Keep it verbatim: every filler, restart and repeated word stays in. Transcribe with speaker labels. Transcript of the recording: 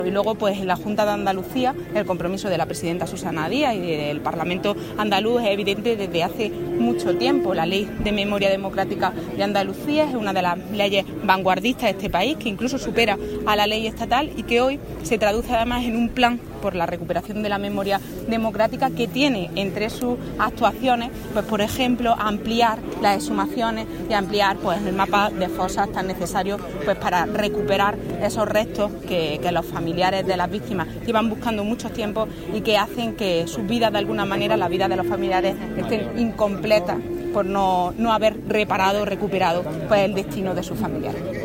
Speaker 1: Y luego, pues en la Junta de Andalucía, el compromiso de la presidenta Susana Díaz y del Parlamento andaluz es evidente desde hace mucho tiempo. La Ley de Memoria Democrática de Andalucía es una de las leyes vanguardistas de este país, que incluso supera a la ley estatal y que hoy se traduce además en un plan por la recuperación de la memoria democrática, que tiene entre sus actuaciones, pues por ejemplo, ampliar las exhumaciones y ampliar pues el mapa de fosas tan necesario pues para recuperar esos restos que, que los familiares de las víctimas llevan buscando mucho tiempo y que hacen que sus vidas, de alguna manera, la vida de los familiares, estén incompletas por no, no haber reparado, recuperado pues el destino de sus familiares.